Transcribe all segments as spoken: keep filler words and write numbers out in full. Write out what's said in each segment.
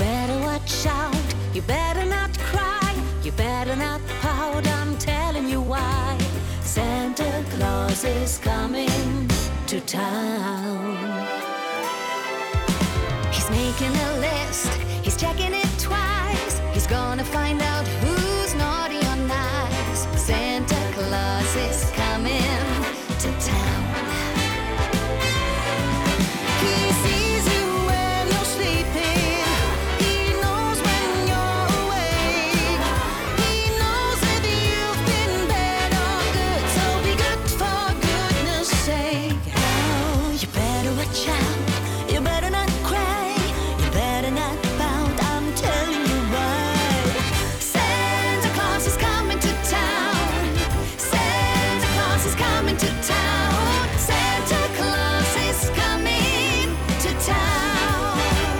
better watch out, you better not cry, you better not pout, I'm telling you why. Santa Claus is coming to town. He's making a list, he's checking it twice, he's gonna find out who's naughty or nice. Santa Claus is coming to town. He sees you when you're sleeping, he knows when you're awake, he knows if you've been bad or good, so be good for goodness sake. Oh, you better watch out, you better not cry, you better not pout, I'm telling you why. Santa Claus is coming to town, Santa Claus is coming to town, Santa Claus is coming to town.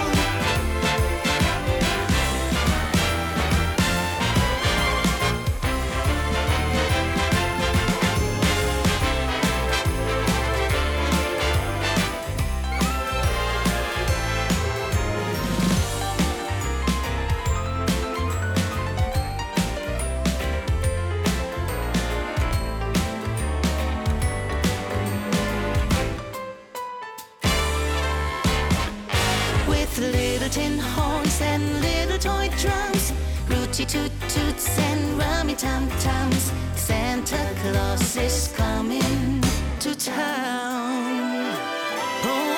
With little tin horns and little toy drums, rooty toot toots and rummy tum tums, Santa Claus is coming to town. Oh,